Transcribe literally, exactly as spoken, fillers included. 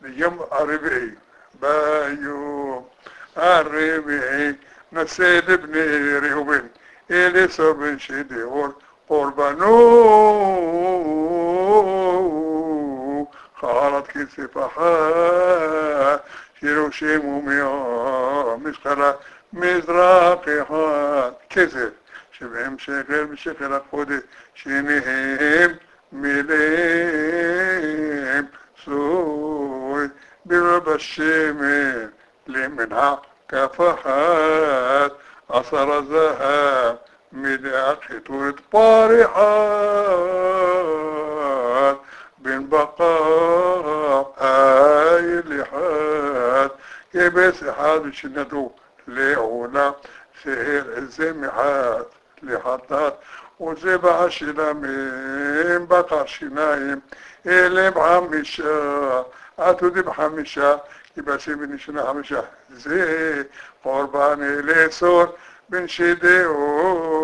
يوم الربيعي بايو الربيعي نسيد ابن ريوبين إلي صبن شديور قربانو خالت كسفحات شيروشيمو مياه مسخرة مزراقها كسر شبهم شغل بشغل خودي شينهم مليم سوي برب الشمال لمنها كفحات أثر الذهب مدى خطوط طارحات بين بقاء آي لحاد يبس حاد شندو لعولا سهر الزمحات لحطات وزبع شلامين بقى شنايم إلي بحمشا أتو دي بحمشا يبقى سيبني شنا حمشا زي قرباني لسور بن شديو